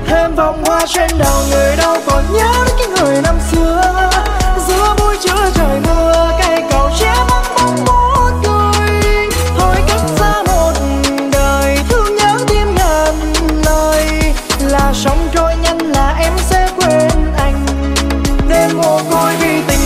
thêm vòng hoa trên đầu, người đâu còn nhớ đến những người năm xưa. Giữa buổi trưa trời mưa, cây cầu che vắng bóng một người. Thôi cách xa một đời, thương nhớ tim ngàn lời. Là sóng trôi nhanh là em sẽ quên anh. Đêm mồ côi vì tình